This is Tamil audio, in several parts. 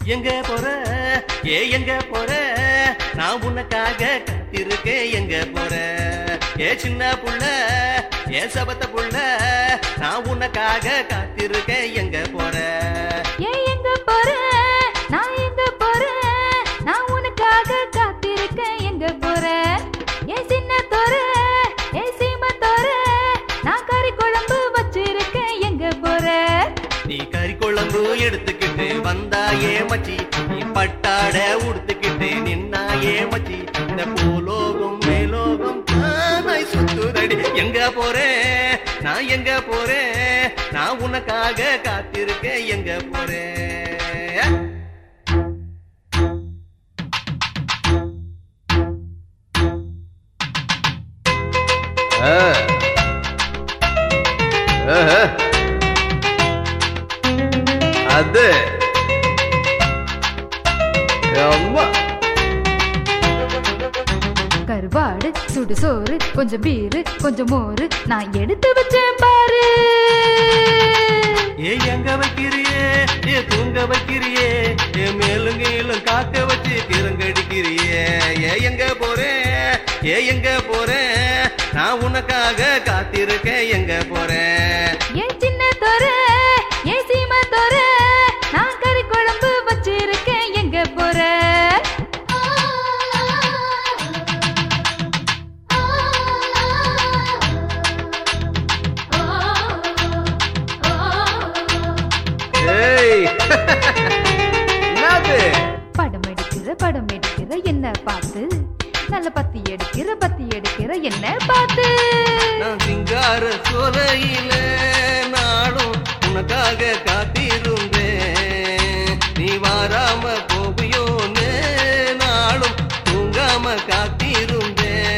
எங்க போற எங்க போற நான் உனக்காக காத்திருக்கேன் எங்க போற சின்ன புள்ள சபத்த புள்ள நான் உனக்காக காத்திருக்கேன் எங்க போற எங்க போற நான் எங்க போற நான் உனக்காக காத்திருக்கேன் எங்க போற சின்ன தோற சீம தோற நான் கறி குழம்பு வச்சிருக்கேன் எங்க போற நீ கறி குழம்பு எடுத்துக்கிட்டு வந்தாயே மச்சி நீ பட்டாட உடுத்துக்கிட்டு நின்னாயே மச்சி இந்த பூலோகம் மேலோகம் தானாய் சுத்துதடி எங்க போறேன் நான் எங்க போறேன் நான் உனக்காக காத்திருக்கேன் எங்க போறேன் அது கருவாடு சுடு சோறு கொஞ்சம் பீரு கொஞ்சம் மோரு நான் எடுத்து வச்சேன் பாரு எங்க வைக்கிறியே தூங்க வைக்கிறியே மேலும் கீழும் காக்க வச்சு கிறங்கடிக்கிறியே எங்க போறேன் எங்க போறேன் நான் உனக்காக காத்திருக்கேன் எங்க போறேன் சின்ன தோற சீம தோற நான் கறி குழம்பு வச்சிருக்கேன் எங்க போற படம் எடுக்கிற என்ன பார்த்து நல்ல பத்தி எடுக்கிற என்ன பார்த்து நான் சிங்கார சோலையில நாளும் உனக்காக காத்திருந்தேன் நீ வாராம போவியோன்னு நாளும் தூங்காம காத்திருந்தேன்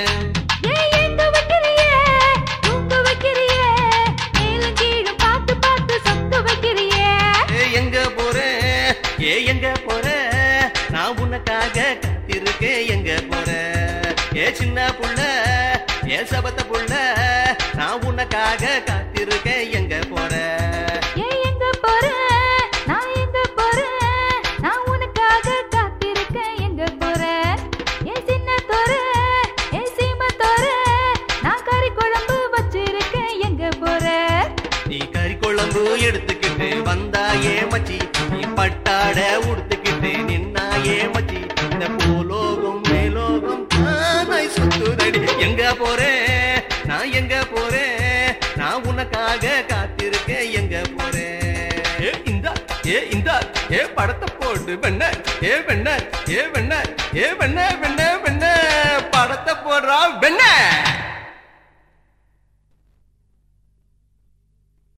எங்க போறேன் எங்க போறேன் நான் உனக்காக காத்திருக்கேன் எங்க போறேன் சின்ன புள்ள சபத்த புள்ள நான் உனக்காக காத்திருக்கேன் எங்க போறேன் எங்க போற நான் எங்க போறேன் நான் உனக்காக காத்திருக்கேன் எங்க போறேன் சின்ன தோற சீம தோற நான் கறி குழம்பு வச்சிருக்கேன் எங்க போற நீ கறி குழம்பு எடுத்துக்கிட்டு வந்தாயே மச்சி நீ பட்டாட உடுத்துக்கிட்டு நின்னாயே மச்சி இந்த பூலோகம் மேலோகம் தானாய் சுத்துதடி எங்க போறேன் நான் எங்க போறேன் நான் உனக்காக காத்திருக்கேன் எங்க போறேன் இந்த படத்தை போட்டு வெண்ண வெண்ண வெண்ண வெண்ண வெண்ண வெண்ண படத்தை போடுறா வெண்ண